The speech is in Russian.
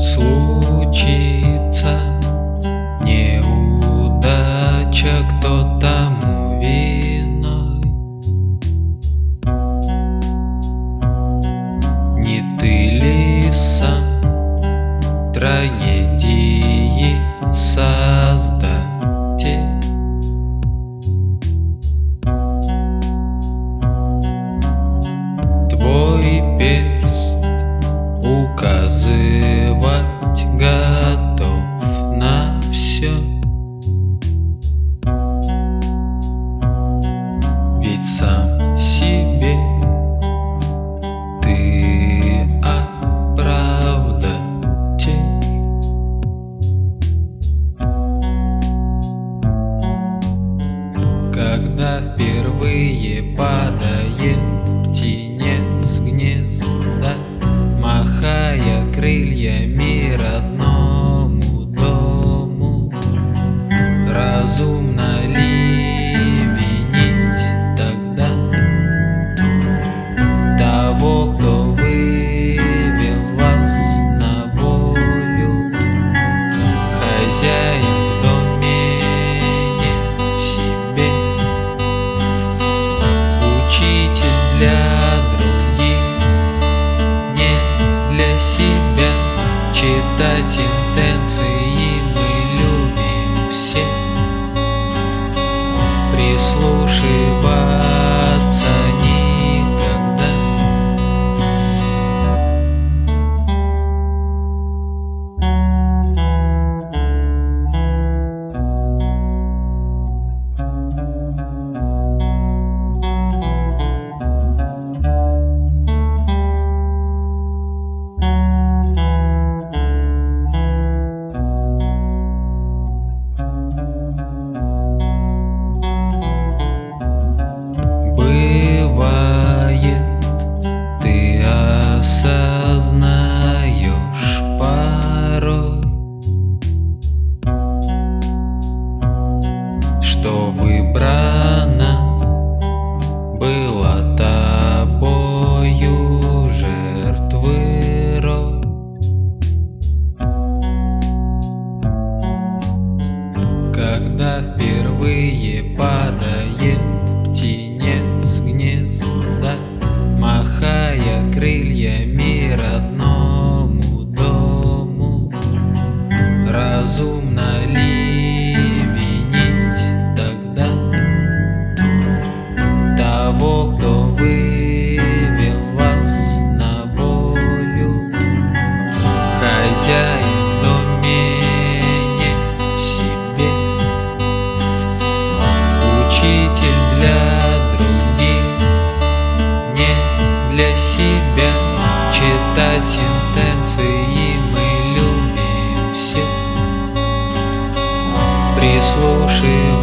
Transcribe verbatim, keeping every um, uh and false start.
случится неудача, кто тому виной? Не ты ли сам трагедии создатель? Твой перст указывать готов на все, ведь сам себе ты оправдатель. Когда впервые падает птенец с гнезда, махая крыльями родному дому, разумно ли винить тогда того, кто вывел вас на волю? Хозяин в доме не в себе, учитель для других, не для себя. Читать интенции мы любим все, прислушиваться никогда. Осознаешь порой, что выбрано было тобою жертвы рой. Когда впервые падает птенец с гнезда, махая крыльями родному дому, разумно ли винить тогда того, кто вывел вас на волю? Хозяин в доме не в себе, учитель для других, не для себя. Читать интенции мы любим все, прислушиваться